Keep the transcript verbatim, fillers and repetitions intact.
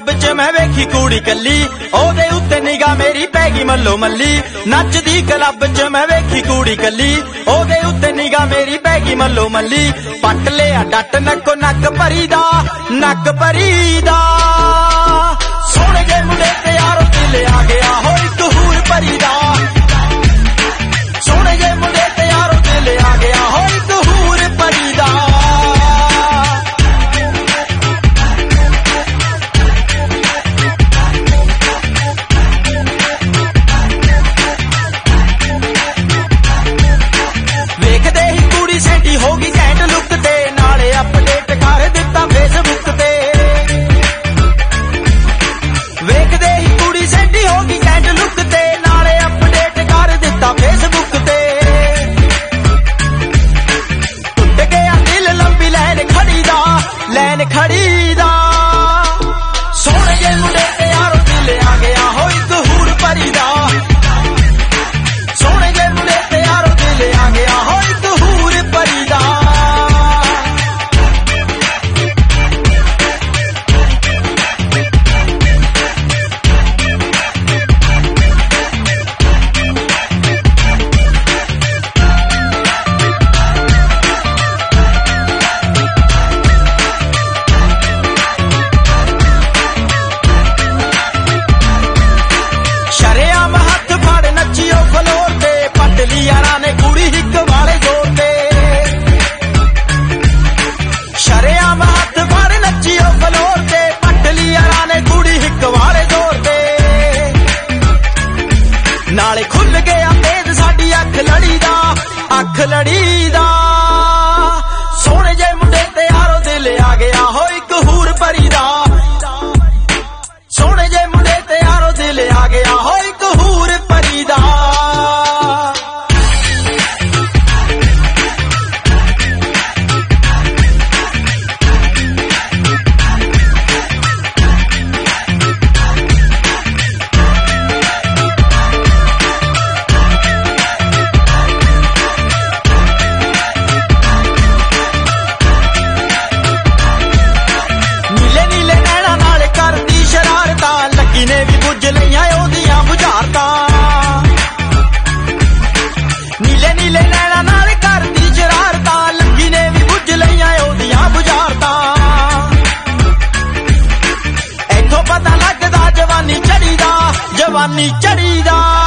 Club च मैं वेखी कुड़ी कली ओदे उत्ते निगाह मेरी पै गई मल्लो मल्ली। नचदी क्लब च मैं वेखी कुड़ी कली ओदे उत्ते निगाह मेरी पै गई मल्लो मल्ली। पट लिया डट नक्को नक भरी दा नक भरी दा सोहणे जे मुंडे ते यारो दिल आ गया हो इक हूर भरी दा। सोहणे जे मुंडे ते यारो दिल आ गया हो इक हूर भरी दा। होगी कैंट लुक ते नाले अपडेट कर दिता फेसबुक ते। वेखदे ही कुड़ी सेंडी होगी कैंट लुक ते नाले अपडेट कर दिता फेसबुक ते। टुट गया दिल लंबी लैन खड़ी दा लैन खड़ी दा सोहणे जे मुंडे ते यारो दिल आ गया हो इक हूर भरी दा। सोहणे जे मुंडे ते यारो दिल आ गया हो इक हूर भरी दा। यारा ने कुड़ी हिक वाले जोर ते शरेआम हथ फड़ नचियो फलोर ते। पटली यारा ने कुड़ी हिक वाले जोर ते नाले खुल गया तेज साडी अख लड़ी दा अख लड़ी दा। सोहणे जे मुंडे ते यारो दिल आ गया हो इक हूर भरी दा। सोहणे जे मुंडे ते यारो दिल आ गया हो इक हूर भरी दा। ने भी बुझ लिया ओदियां बुझारतां नीले नीले नैना नाल करदी शरारतां। लगी ने भी बुझ लिया ओदियां बुझारतां। इथों पता लगदा जवानी चढ़ी दा जवानी चढ़ी दा।